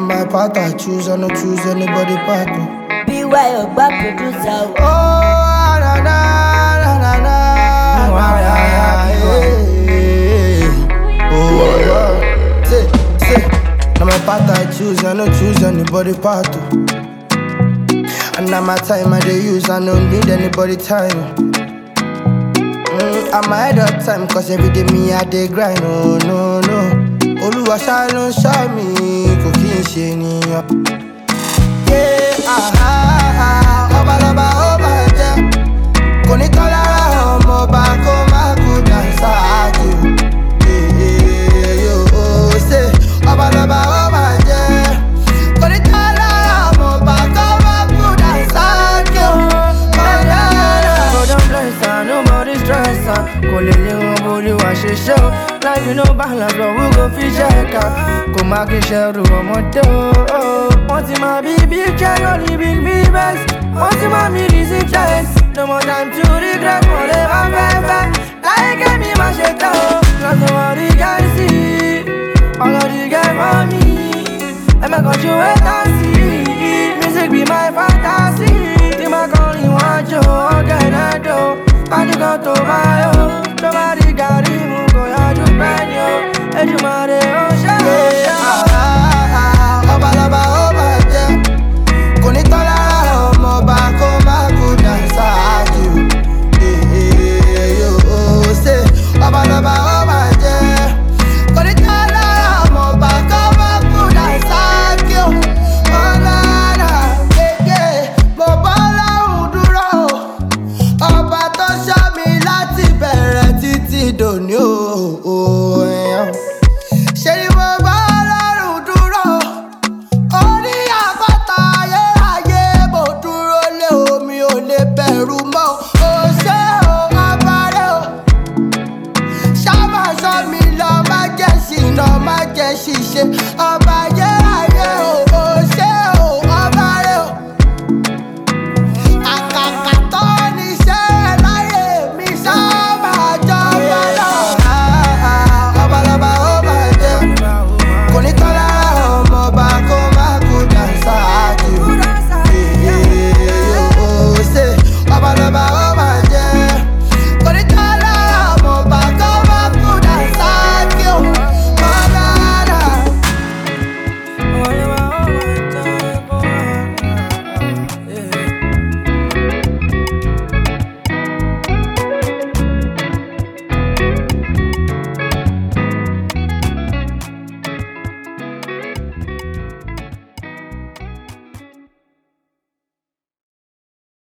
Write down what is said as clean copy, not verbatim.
my path I choose, I no choose anybody path. Be why your back producer. Oh, na na na na na. Oh, say. Now my path I choose, I no choose anybody path. And now my time I dey use, I don't need anybody time. I'm ahead of time, cause every day me I dey grind, oh no. Oluwa ṣá show me, kò kí n ṣe ènìyàn. Ọba lọba ó máa jẹ́, kò ní tán lára ọmọ ọba kó má kú dànsá àjò. Ọba lọba ó máa jẹ́, kò ní tán lára ọmọ ọba kó má kú dànsá àjò. Nobody stress her. Kò lè lé wọn borí wa ṣe ṣe o. Life no balance but we go fi check her. Kò má kí ṣẹrù ọmọdé o. Wọ́n ti máa bí big check on the big best. Wọ́n ti máa mi rí sí chest. No more time to regret for the afẹ́fẹ́. Láyé kẹ́mi má ṣe tán o. Lọ́sọ̀ wọ́n rí gáìsì. Ọlọ́dí gẹ́ fọ́ mi. Ẹ̀mẹ́kan ṣe wait and see. Music be my fantasy. Tí máa kọrin wájú ọ̀gẹ̀dẹ̀ Panico to my own, nobody got him, go ya to brand new. Ejumare o ṣe. Ọba lọba ó máa jẹ́, kò ní tán lára ọmọ ọba kó má kú dànsá àjò. Ọba lọba ó máa jẹ́, kò ní tán lára ọmọ ọba kó má kú dànsá àjò. Ọlọ́run kéèké, mo bọ́ lọ́rùn dúró. Ọba tó ṣọ́ mi láti bẹ̀rẹ̀ títí dòní o. Ṣé ni mo bá Ọlọ́run dúró? Orí àpáta ayérayé mo dúró lé omi ò lè bẹ̀rù mọ́. Ó ṣé o, ọba rẹ̀ o. Ṣá máa ṣọ́ mi lọ, má jẹ́ ṣìnà, má jẹ́ ṣìṣe.